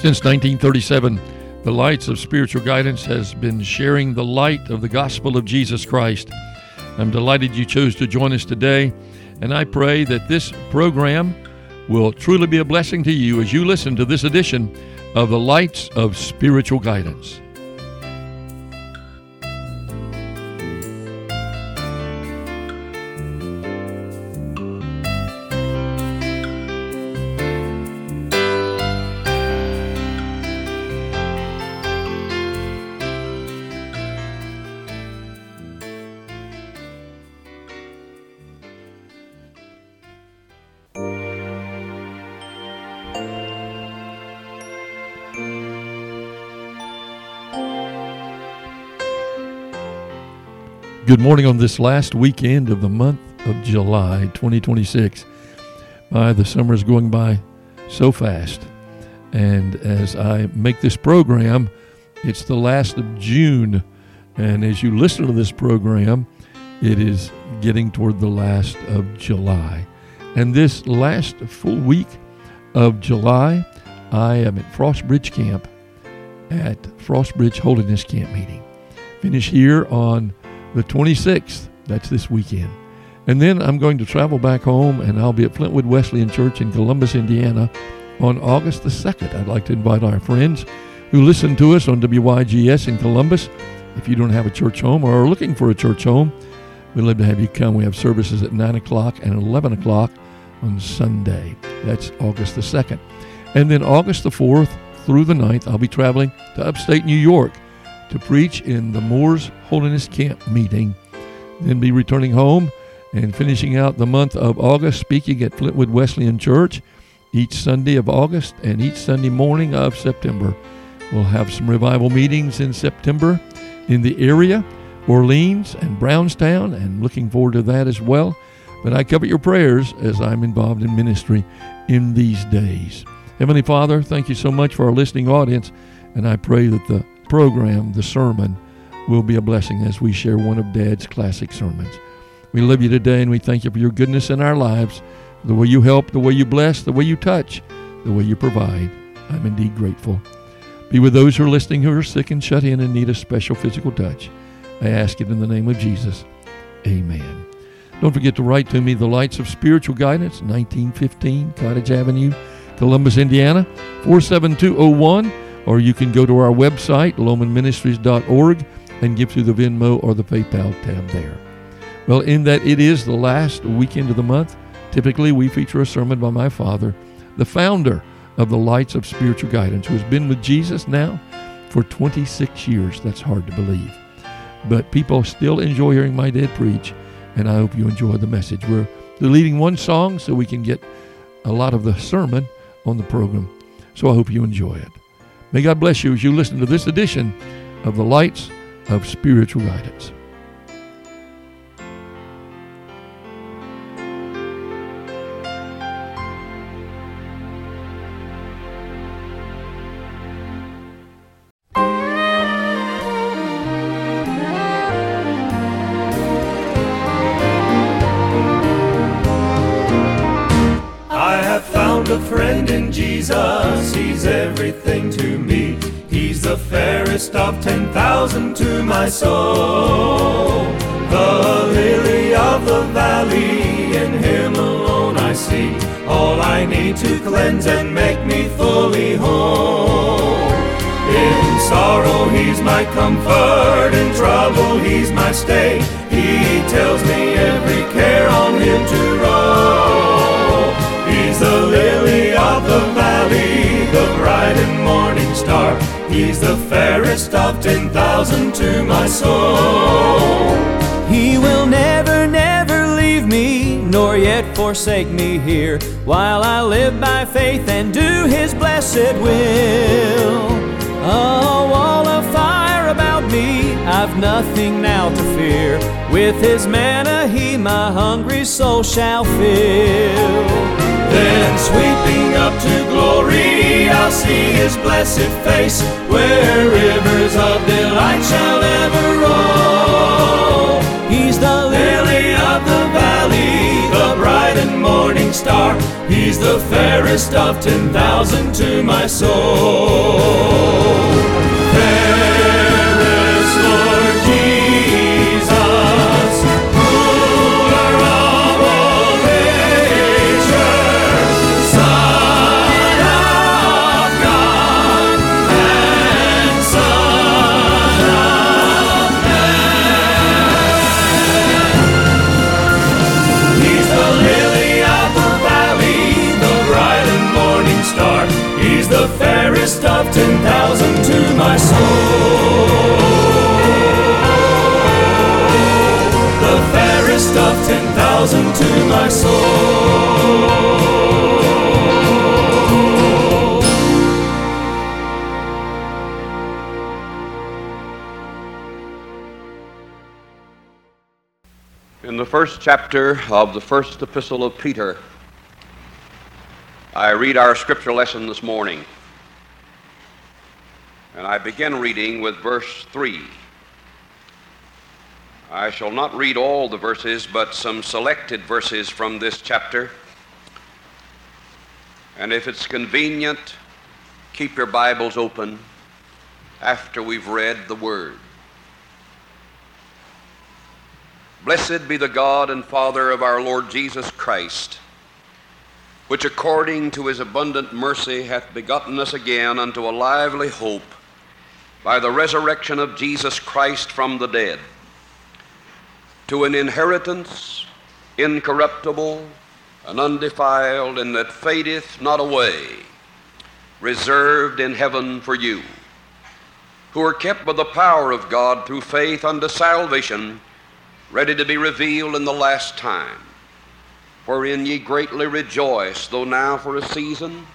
Since 1937, the Lights of Spiritual Guidance has been sharing the light of the gospel of Jesus Christ. I'm delighted you chose to join us today, and I pray that this program will truly be a blessing to you as you listen to this edition of the Lights of Spiritual Guidance. Good morning on this last weekend of the month of July 2026. The summer is going by so fast. And as I make this program, it's the last of June. And as you listen to this program, it is getting toward the last of July. And this last full week of July, I am at Frostbridge Camp at Frostbridge Holiness Camp meeting. Finish here on the 26th, that's this weekend. And then I'm going to travel back home, and I'll be at Flintwood Wesleyan Church in Columbus, Indiana on August the 2nd. I'd like to invite our friends who listen to us on WYGS in Columbus. If you don't have a church home or are looking for a church home, we'd love to have you come. We have services at 9 o'clock and 11 o'clock on Sunday. That's August the 2nd. And then August the 4th through the 9th, I'll be traveling to upstate New York to preach in the Moores Holiness Camp meeting, then be returning home and finishing out the month of August speaking at Flintwood Wesleyan Church each Sunday of August and each Sunday morning of September. We'll have some revival meetings in September in the area, Orleans and Brownstown, and looking forward to that as well. But I covet your prayers as I'm involved in ministry in these days. Heavenly Father, thank you so much for our listening audience, and I pray that the program, the sermon, will be a blessing as we share one of Dad's classic sermons. We love you today, and we thank you for your goodness in our lives, the way you help, the way you bless, the way you touch, the way you provide. I'm indeed grateful. Be with those who are listening who are sick and shut in and need a special physical touch. I ask it in the name of Jesus. Amen. Don't forget to write to me, The Lights of Spiritual Guidance, 1915 Cottage Avenue, Columbus, Indiana, 47201. Or you can go to our website, lomanministries.org, and give through the Venmo or the PayPal tab there. Well, in that it is the last weekend of the month, typically we feature a sermon by my father, the founder of the Lights of Spiritual Guidance, who has been with Jesus now for 26 years. That's hard to believe. But people still enjoy hearing my dad preach, and I hope you enjoy the message. We're deleting one song so we can get a lot of the sermon on the program. So I hope you enjoy it. May God bless you as you listen to this edition of the Lights of Spiritual Guidance. I have found a friend in Jesus, he's everything to me. He's the fairest of 10,000 to my soul. The lily of the valley, in him alone I see all I need to cleanse and make me fully whole. In sorrow he's my comfort, in trouble he's my stay. He tells me every care on him to roll. He's the lily of the valley, the bright and morning star. He's the fairest of 10,000 to my soul. He will never, never leave me, nor yet forsake me here, while I live by faith and do his blessed will. A wall of fire about me, I've nothing now to fear. With his manna he my hungry soul shall fill. Then sweeping up to glory, I'll see his blessed face, where rivers of delight shall ever roll. He's the lily of the valley, the bright and morning star. He's He's the fairest of 10,000 to my soul. Fairest Lord Jesus, ruler of all nature, Son of God and Son of Man. He's the lily of the valley, the bright and morning star. He's the fairest of 10,000 to my soul. The fairest of 10,000 to my soul. In the first chapter of the first epistle of Peter, I read our scripture lesson this morning. And I begin reading with verse 3. I shall not read all the verses, but some selected verses from this chapter. And if it's convenient, keep your Bibles open after we've read the Word. Blessed be the God and Father of our Lord Jesus Christ, which according to his abundant mercy hath begotten us again unto a lively hope by the resurrection of Jesus Christ from the dead, to an inheritance incorruptible and undefiled, and that fadeth not away, reserved in heaven for you, who are kept by the power of God through faith unto salvation, ready to be revealed in the last time. Wherein ye greatly rejoice, though now for a season,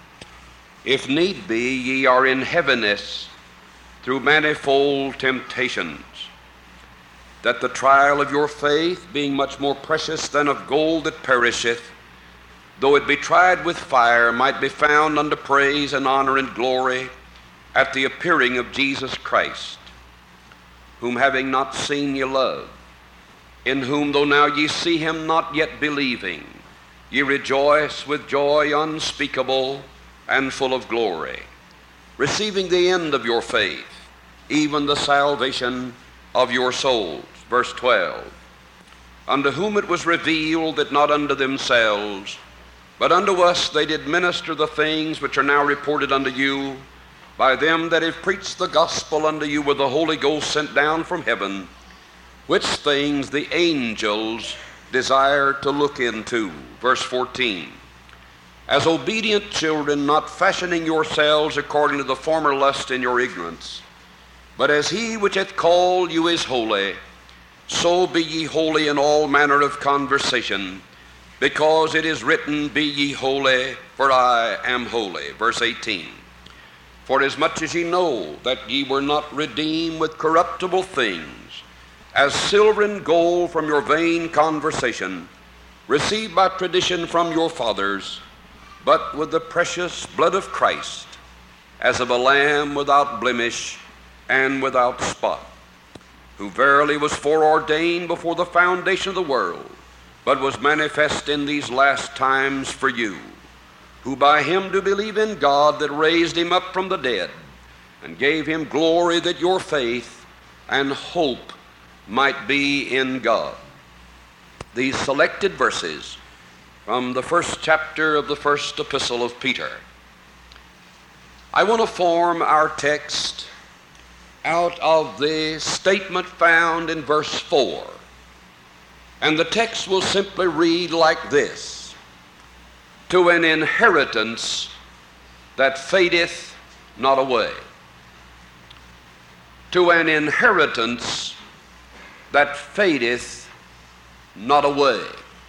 if need be, ye are in heaviness through manifold temptations, that the trial of your faith, being much more precious than of gold that perisheth, though it be tried with fire, might be found unto praise and honor and glory at the appearing of Jesus Christ, whom having not seen ye love, in whom though now ye see him not yet believing, ye rejoice with joy unspeakable and full of glory, receiving the end of your faith, even the salvation of your souls. Verse 12, unto whom it was revealed that not unto themselves, but unto us they did minister the things which are now reported unto you by them that have preached the gospel unto you with the Holy Ghost sent down from heaven, which things the angels desire to look into. Verse 14, as obedient children, not fashioning yourselves according to the former lust in your ignorance, but as he which hath called you is holy, so be ye holy in all manner of conversation, because it is written, be ye holy, for I am holy. Verse 18, for as much as ye know that ye were not redeemed with corruptible things, as silver and gold from your vain conversation, received by tradition from your fathers, but with the precious blood of Christ, as of a lamb without blemish and without spot, who verily was foreordained before the foundation of the world, but was manifest in these last times for you, who by him do believe in God that raised him up from the dead, and gave him glory, that your faith and hope might be in God. These selected verses from the first chapter of the first epistle of Peter. I want to form our text out of the statement found in verse 4. And the text will simply read like this: to an inheritance that fadeth not away. To an inheritance that fadeth not away.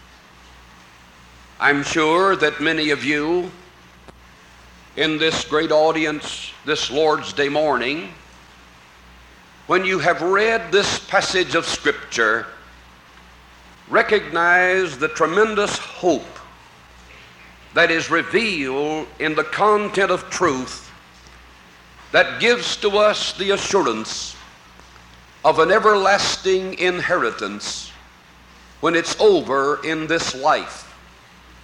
I'm sure that many of you in this great audience this Lord's Day morning, when you have read this passage of Scripture, recognize the tremendous hope that is revealed in the content of truth that gives to us the assurance of an everlasting inheritance when it's over in this life.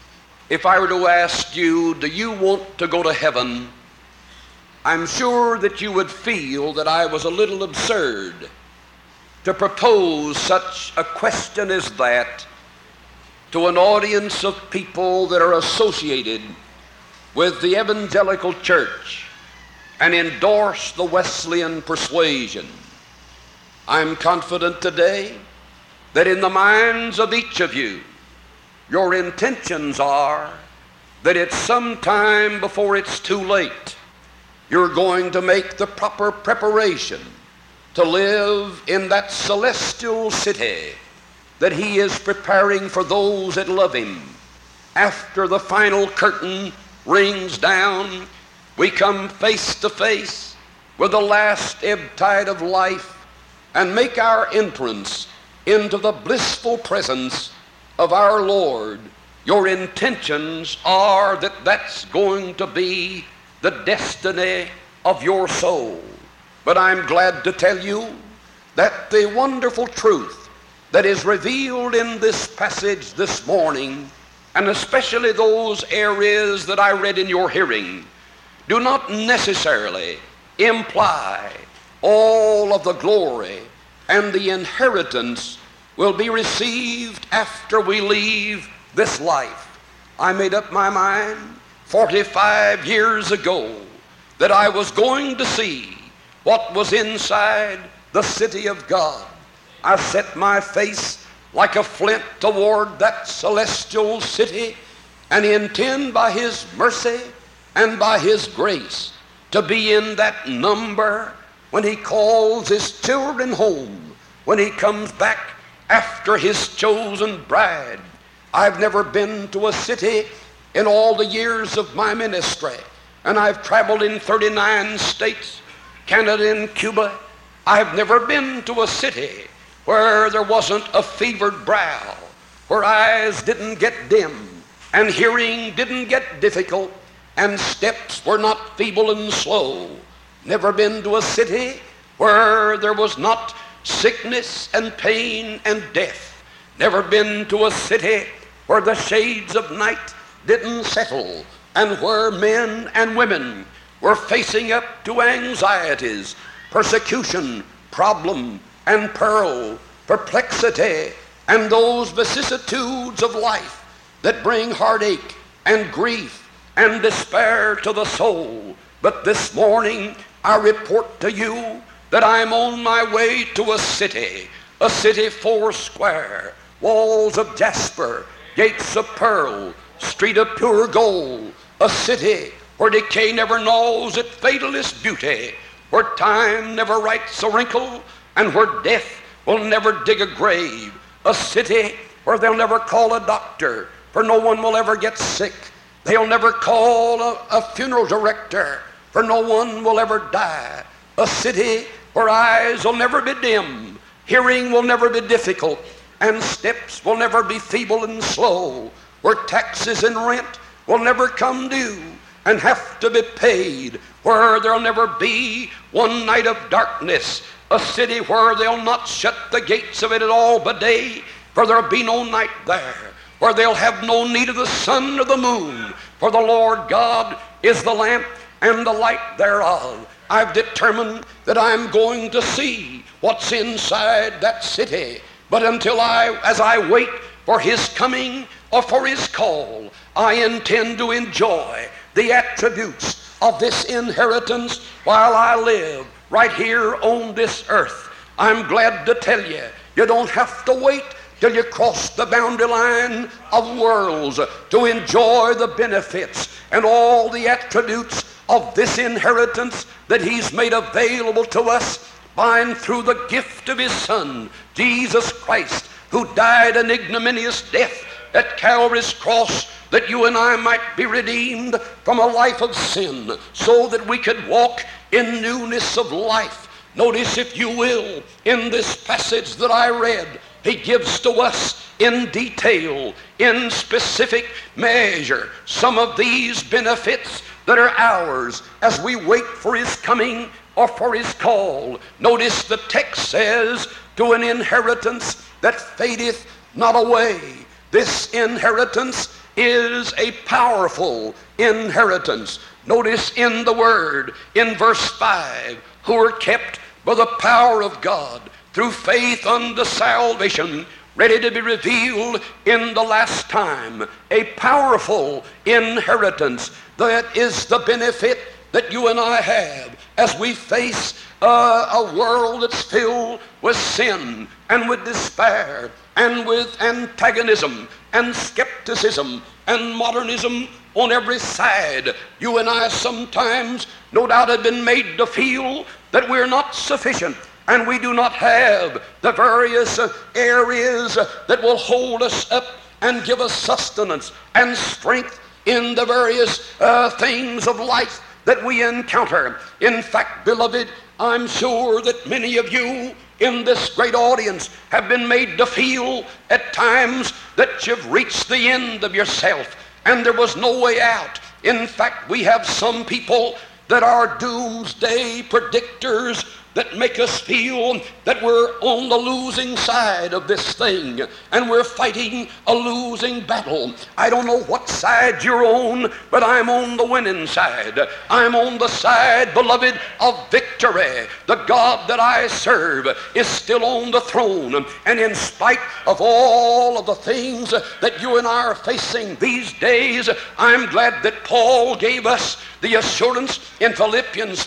if I were to ask you, do you want to go to heaven? I'm sure that you would feel that I was a little absurd to propose such a question as that to an audience of people that are associated with the evangelical church and endorse the Wesleyan persuasion. I'm confident today that in the minds of each of you, your intentions are that it's sometime before it's too late, you're going to make the proper preparation to live in that celestial city that He is preparing for those that love Him. After the final curtain rings down, we come face to face with the last ebb tide of life and make our entrance into the blissful presence of our Lord. Your intentions are that that's going to be the destiny of your soul. But I'm glad to tell you that the wonderful truth that is revealed in this passage this morning, and especially those areas that I read in your hearing, do not necessarily imply all of the glory and the inheritance will be received after we leave this life. I made up my mind 45 years ago that I was going to see what was inside the city of God. I set my face like a flint toward that celestial city and intend by His mercy and by His grace to be in that number when He calls His children home, when He comes back after His chosen bride. I've never been to a city in all the years of my ministry, and I've traveled in 39 states, Canada and Cuba. I've never been to a city where there wasn't a fevered brow, where eyes didn't get dim, and hearing didn't get difficult, and steps were not feeble and slow. Never been to a city where there was not sickness and pain and death. Never been to a city where the shades of night didn't settle, and where men and women were facing up to anxieties, persecution, problem, and peril, perplexity, and those vicissitudes of life that bring heartache and grief and despair to the soul. But this morning I report to you that I'm on my way to a city four square, walls of jasper, gates of pearl, street of pure gold, a city where decay never gnaws at fatalist beauty, where time never writes a wrinkle, and where death will never dig a grave, a city where they'll never call a doctor, for no one will ever get sick. They'll never call a funeral director, for no one will ever die. A city where eyes will never be dim, hearing will never be difficult, and steps will never be feeble and slow, where taxes and rent will never come due and have to be paid, where there'll never be one night of darkness, a city where they'll not shut the gates of it at all by day, for there'll be no night there, where they'll have no need of the sun or the moon, for the Lord God is the lamp and the light thereof. I've determined that I'm going to see what's inside that city, but as I wait for His coming or for His call, I intend to enjoy the attributes of this inheritance while I live right here on this earth. I'm glad to tell you, you don't have to wait till you cross the boundary line of worlds to enjoy the benefits and all the attributes of this inheritance that He's made available to us by and through the gift of His Son, Jesus Christ, who died an ignominious death at Calvary's cross, that you and I might be redeemed from a life of sin, so that we could walk in newness of life. Notice, if you will, in this passage that I read, He gives to us in detail, in specific measure, some of these benefits that are ours as we wait for His coming or for His call. Notice the text says, to an inheritance that fadeth not away. This inheritance is a powerful inheritance. Notice in the Word, in verse 5, who are kept by the power of God through faith unto salvation, ready to be revealed in the last time. A powerful inheritance. That is the benefit that you and I have as we face a world that's filled with sin and with despair and with antagonism and skepticism and modernism on every side. You and I sometimes, no doubt, have been made to feel that we're not sufficient, and we do not have the various areas that will hold us up and give us sustenance and strength in the various things of life that we encounter. In fact, beloved, I'm sure that many of you in this great audience have been made to feel at times that you've reached the end of yourself and there was no way out. In fact, we have some people that are doomsday predictors that make us feel that we're on the losing side of this thing and we're fighting a losing battle. I don't know what side you're on, but I'm on the winning side. I'm on the side, beloved, of victory. The God that I serve is still on the throne, and in spite of all of the things that you and I are facing these days, I'm glad that Paul gave us the assurance in Philippians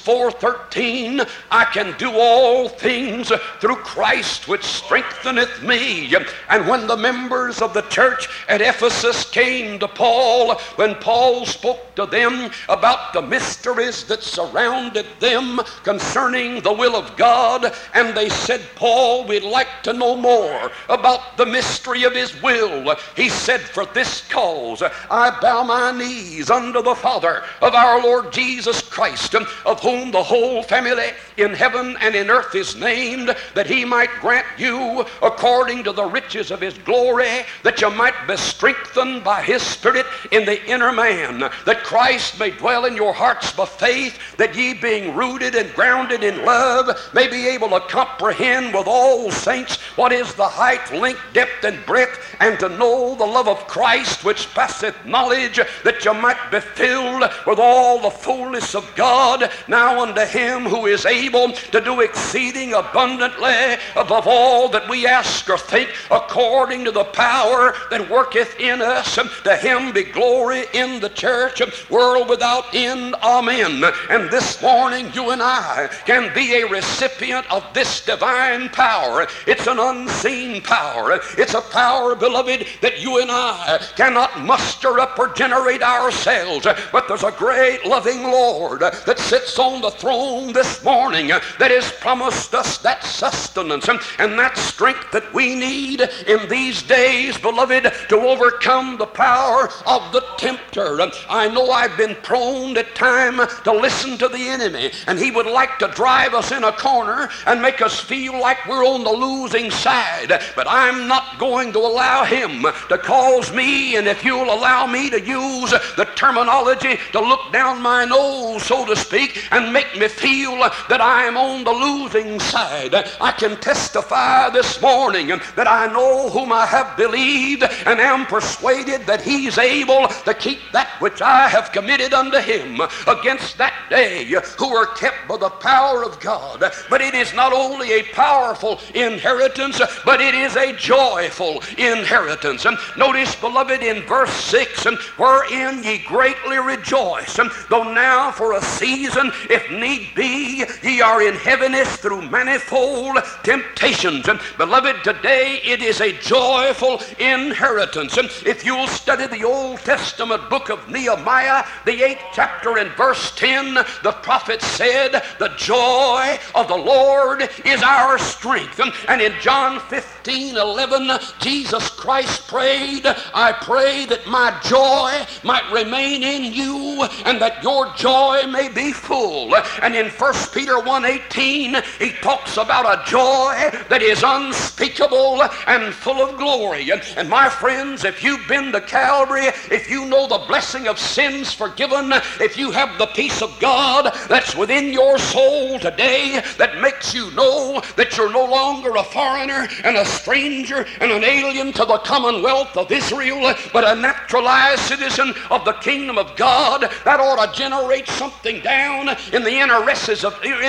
4:13, I can do all things through Christ which strengtheneth me. And when the members of the church at Ephesus came to Paul, when Paul spoke to them about the mysteries that surrounded them concerning the will of God, and they said, Paul, we'd like to know more about the mystery of his will. He said, for this cause I bow my knees unto the Father of our Lord Jesus Christ, of whom the whole family in heaven and in earth is named, that he might grant you according to the riches of his glory, that you might be strengthened by his Spirit in the inner man, that Christ may dwell in your hearts by faith, that ye being rooted and grounded in love may be able to comprehend with all saints what is the height, length, depth, and breadth, and to know the love of Christ which passeth knowledge, that you might be filled with all the fullness of God. Now unto him who is able to do exceeding abundantly above all that we ask or think, according to the power that worketh in us, to him be glory in the church, world without end. Amen. And this morning you and I can be a recipient of this divine power. It's an unseen power. It's a power, beloved, that you and I cannot muster up or generate ourselves, but there's a great loving Lord that sits on the throne this morning that has promised us that sustenance and that strength that we need in these days, beloved, to overcome the power of the tempter. I know I've been prone at time to listen to the enemy, and he would like to drive us in a corner and make us feel like we're on the losing side, but I'm not going to allow him to cause me, and if you'll allow me to use the terminology, to look down my nose, so to speak, and make me feel that I'm on the losing side. I can testify this morning that I know whom I have believed and am persuaded that he's able to keep that which I have committed unto him against that day, who are kept by the power of God. But it is not only a powerful inheritance, but it is a joyful inheritance. Notice, beloved, in verse 6, wherein ye greatly rejoice, though now for a season, if need be, ye are in heaviness through manifold temptations. Beloved, today it is a joyful inheritance. If you'll study the Old Testament book of Nehemiah, the 8th chapter and verse 10, the prophet said, the joy of the Lord is our strength. And in John 15:11, Jesus Christ prayed, I pray that my joy might remain in you and that your joy may be full. And in 1 Peter 1:8, 15, he talks about a joy that is unspeakable and full of glory. And my friends, if you've been to Calvary, if you know the blessing of sins forgiven, if you have the peace of God that's within your soul today that makes you know that you're no longer a foreigner and a stranger and an alien to the commonwealth of Israel, but a naturalized citizen of the kingdom of God, that ought to generate something down in the inner recesses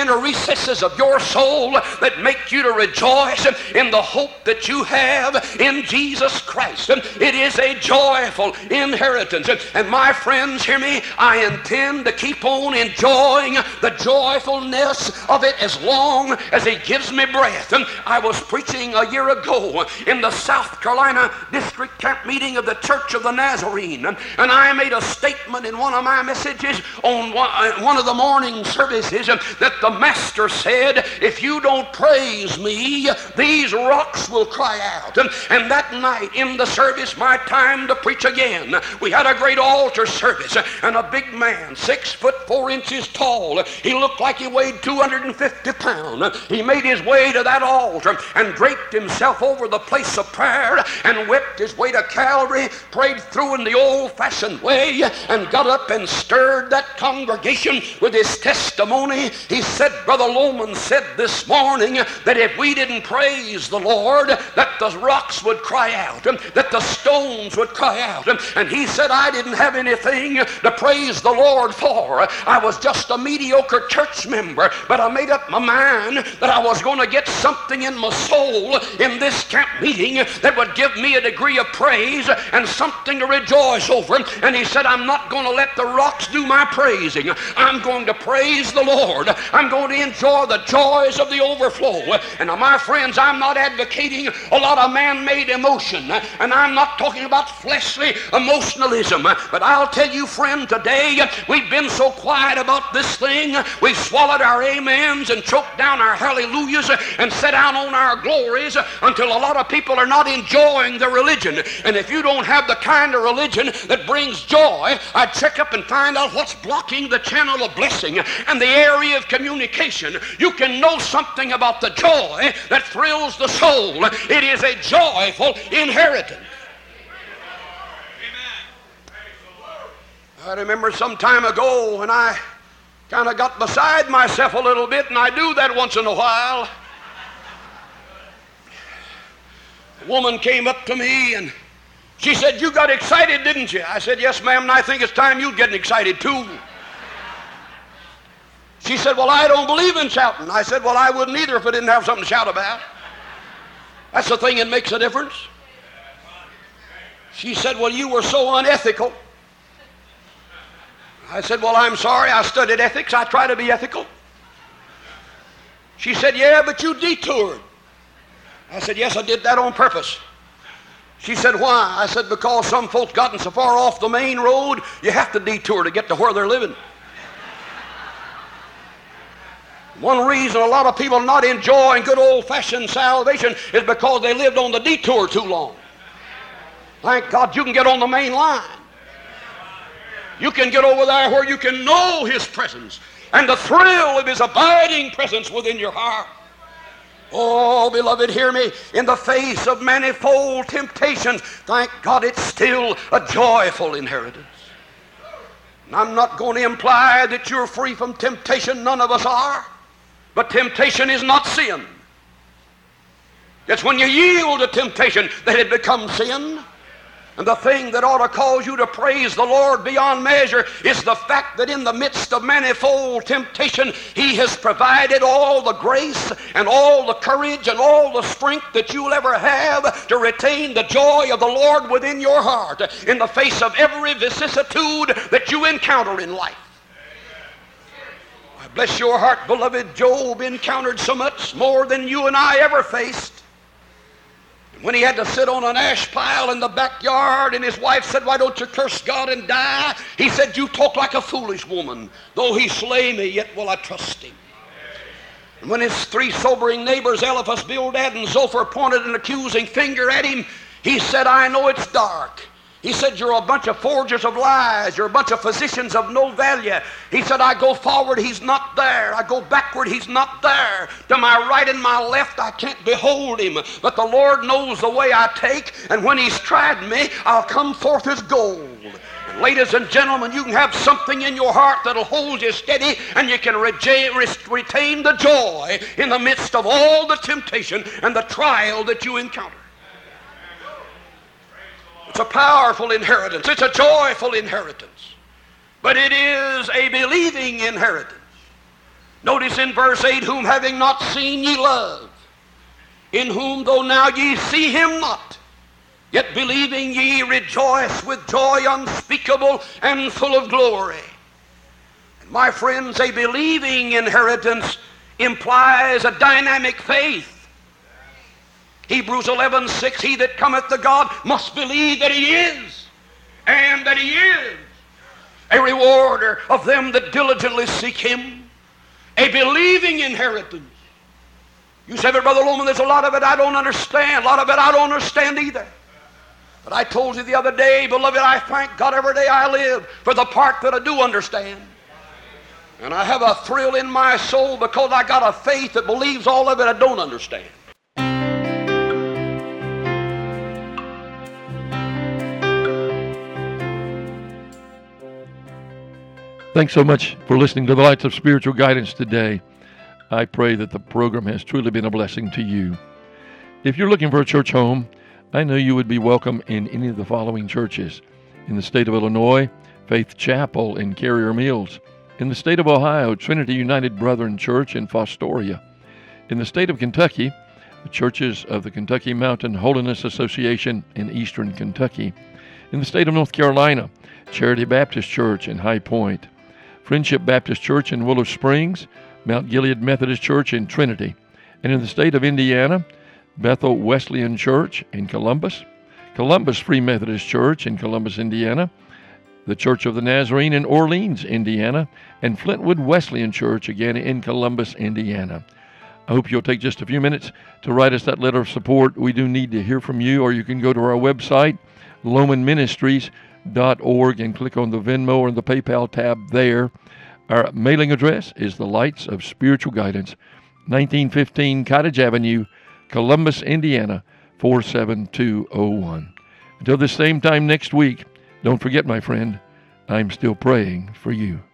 of your soul that make you to rejoice in the hope that you have in Jesus Christ. It is a joyful inheritance. And my friends, hear me, I intend to keep on enjoying the joyfulness of it as long as He gives me breath. I was preaching a year ago in the South Carolina district camp meeting of the Church of the Nazarene, and I made a statement in one of my messages on one of the morning services that the Master said, if you don't praise me, these rocks will cry out. And that night in the service, my time to preach again, we had a great altar service, and a big man, 6 foot 4 inches tall, he looked like he weighed 250 pounds. He made his way to that altar and draped himself over the place of prayer and wept his way to Calvary, prayed through in the old-fashioned way, and got up and stirred that congregation with his testimony. He said, Brother Loman said this morning that if we didn't praise the Lord, that the rocks would cry out, that the stones would cry out. And he said, I didn't have anything to praise the Lord for. I was just a mediocre church member, but I made up my mind that I was going to get something in my soul in this camp meeting that would give me a degree of praise and something to rejoice over. And he said, I'm not going to let the rocks do my praising. I'm going to praise the Lord. I'm going to enjoy the joys of the overflow. And now, my friends, I'm not advocating a lot of man-made emotion, and I'm not talking about fleshly emotionalism, but I'll tell you, friend, today we've been so quiet about this thing. We've swallowed our amens and choked down our hallelujahs and set down on our glories until a lot of people are not enjoying their religion. And if you don't have the kind of religion that brings joy, I'd check up and find out what's blocking the channel of blessing and the area of communication. You can know something about the joy that thrills the soul. It is a joyful inheritance. I remember some time ago when I kind of got beside myself a little bit, and I do that once in a while. A woman came up to me and she said, you got excited, didn't you? I said, yes, ma'am, and I think it's time you're getting excited too. She said, well, I don't believe in shouting. I said, well, I wouldn't either if I didn't have something to shout about. That's the thing that makes a difference. She said, well, you were so unethical. I said, well, I'm sorry, I studied ethics. I try to be ethical. She said, yeah, but you detoured. I said, yes, I did that on purpose. She said, why? I said, because some folks gotten so far off the main road, you have to detour to get to where they're living. One reason a lot of people are not enjoying good old-fashioned salvation is because they lived on the detour too long. Thank God you can get on the main line. You can get over there where you can know His presence and the thrill of His abiding presence within your heart. Oh, beloved, hear me. In the face of manifold temptations, thank God it's still a joyful inheritance. And I'm not going to imply that you're free from temptation. None of us are. But temptation is not sin. It's when you yield to temptation that it becomes sin. And the thing that ought to cause you to praise the Lord beyond measure is the fact that in the midst of manifold temptation, He has provided all the grace and all the courage and all the strength that you'll ever have to retain the joy of the Lord within your heart in the face of every vicissitude that you encounter in life. Bless your heart, beloved. Job encountered so much more than you and I ever faced. When he had to sit on an ash pile in the backyard and his wife said, why don't you curse God and die? He said, you talk like a foolish woman. Though He slay me, yet will I trust Him. And when his 3 sobering neighbors, Eliphaz, Bildad, and Zophar, pointed an accusing finger at him, he said, I know it's dark, He said, you're a bunch of forgers of lies. You're a bunch of physicians of no value. He said, I go forward, he's not there. I go backward, he's not there. To my right and my left, I can't behold him. But the Lord knows the way I take, and when he's tried me, I'll come forth as gold. And ladies and gentlemen, you can have something in your heart that'll hold you steady, and you can retain the joy in the midst of all the temptation and the trial that you encounter. It's a powerful inheritance. It's a joyful inheritance. But it is a believing inheritance. Notice in verse 8, whom having not seen ye love, in whom though now ye see him not, yet believing ye rejoice with joy unspeakable and full of glory. And my friends, a believing inheritance implies a dynamic faith. Hebrews 11:6, he that cometh to God must believe that he is, and that he is a rewarder of them that diligently seek him. A believing inheritance. You say, but Brother Loman, there's a lot of it I don't understand. A lot of it I don't understand either. But I told you the other day, beloved, I thank God every day I live for the part that I do understand. And I have a thrill in my soul because I got a faith that believes all of it I don't understand. Thanks so much for listening to the Lights of Spiritual Guidance today. I pray that the program has truly been a blessing to you. If you're looking for a church home, I know you would be welcome in any of the following churches. In the state of Illinois, Faith Chapel in Carrier Mills. In the state of Ohio, Trinity United Brethren Church in Fostoria. In the state of Kentucky, the churches of the Kentucky Mountain Holiness Association in Eastern Kentucky. In the state of North Carolina, Charity Baptist Church in High Point. Friendship Baptist Church in Willow Springs, Mount Gilead Methodist Church in Trinity. And in the state of Indiana, Bethel Wesleyan Church in Columbus, Columbus Free Methodist Church in Columbus, Indiana, the Church of the Nazarene in Orleans, Indiana, and Flintwood Wesleyan Church again in Columbus, Indiana. I hope you'll take just a few minutes to write us that letter of support. We do need to hear from you, or you can go to our website, LomanMinistries.org, and click on the Venmo or the PayPal tab there. Our mailing address is the Lights of Spiritual Guidance, 1915 Cottage Avenue, Columbus, Indiana, 47201. Until this same time next week, don't forget, my friend, I'm still praying for you.